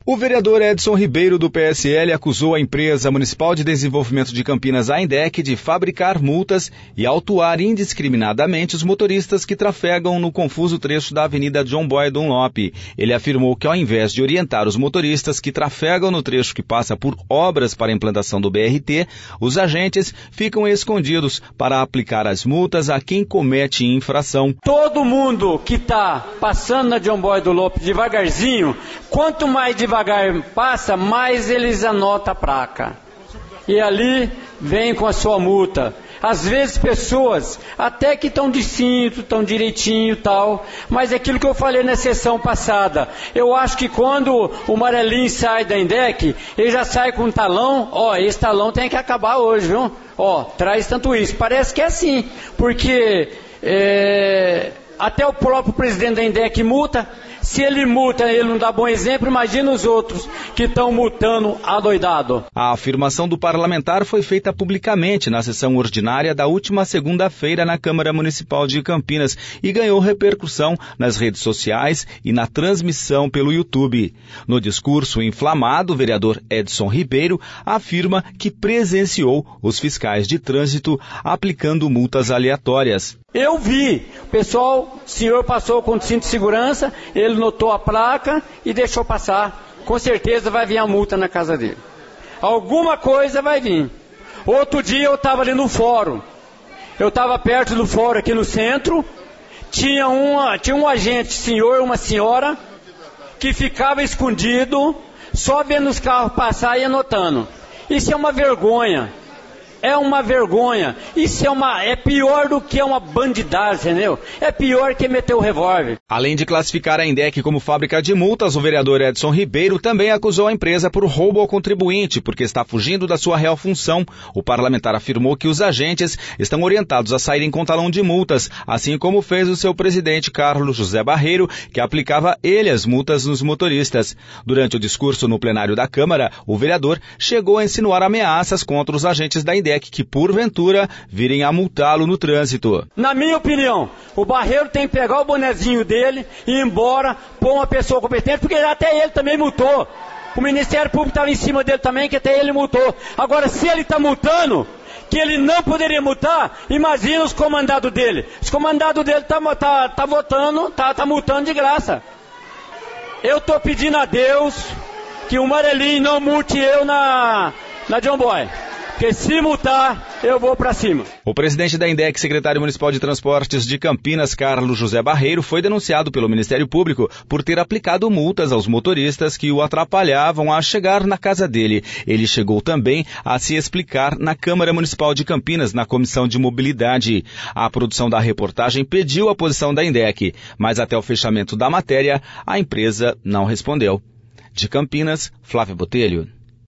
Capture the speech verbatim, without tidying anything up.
O vereador Edson Ribeiro, do P S L, acusou a empresa Municipal de Desenvolvimento de Campinas, a Indec, de fabricar multas e autuar indiscriminadamente os motoristas que trafegam no confuso trecho da Avenida John Boy Dunlop. Ele afirmou que, ao invés de orientar os motoristas que trafegam no trecho que passa por obras para a implantação do B R T, os agentes ficam escondidos para aplicar as multas a quem comete infração. Todo mundo que está passando na John Boy Dunlop devagarzinho, quanto mais devagar passa, mais eles anotam a placa. E ali vem com a sua multa. Às vezes pessoas até que estão de cinto, estão direitinho e tal, mas é aquilo que eu falei na sessão passada. Eu acho que quando o amarelinho sai da Indec, ele já sai com um talão, ó, esse talão tem que acabar hoje, viu? Ó, traz tanto isso. Parece que é assim, porque é, até o próprio presidente da Indec multa. Se ele multa, ele não dá bom exemplo, imagina os outros que estão multando adoidado. A afirmação do parlamentar foi feita publicamente na sessão ordinária da última segunda-feira na Câmara Municipal de Campinas e ganhou repercussão nas redes sociais e na transmissão pelo YouTube. No discurso inflamado, o vereador Edson Ribeiro afirma que presenciou os fiscais de trânsito aplicando multas aleatórias. Eu vi, o pessoal, o senhor passou com cinto de segurança, ele notou a placa e deixou passar. Com certeza vai vir a multa na casa dele. Alguma coisa vai vir. Outro dia eu estava ali no fórum. Eu estava perto do fórum aqui no centro. Tinha, uma, tinha um agente, senhor, uma senhora, que ficava escondido, só vendo os carros passar e anotando. Isso é uma vergonha. É uma vergonha. Isso é, uma, é pior do que uma bandidagem, entendeu? É pior que meter o revólver. Além de classificar a Indec como fábrica de multas, o vereador Edson Ribeiro também acusou a empresa por roubo ao contribuinte, porque está fugindo da sua real função. O parlamentar afirmou que os agentes estão orientados a saírem com talão de multas, assim como fez o seu presidente Carlos José Barreiro, que aplicava ele as multas nos motoristas. Durante o discurso no plenário da Câmara, o vereador chegou a insinuar ameaças contra os agentes da Indec que, porventura, virem a multá-lo no trânsito. Na minha opinião, o Barreiro tem que pegar o bonezinho dele e ir embora, pôr uma pessoa competente, porque até ele também multou. O Ministério Público estava em cima dele também, que até ele multou. Agora, se ele está multando, que ele não poderia multar, imagina os comandados dele. Os comandados dele estão tá, tá votando, tá, tá multando de graça. Eu estou pedindo a Deus que o amarelinho não multe eu na, na John Boy. Porque se multar, eu vou para cima. O presidente da Indec, secretário municipal de transportes de Campinas, Carlos José Barreiro, foi denunciado pelo Ministério Público por ter aplicado multas aos motoristas que o atrapalhavam a chegar na casa dele. Ele chegou também a se explicar na Câmara Municipal de Campinas, na Comissão de Mobilidade. A produção da reportagem pediu a posição da Indec, mas até o fechamento da matéria, a empresa não respondeu. De Campinas, Flávio Botelho.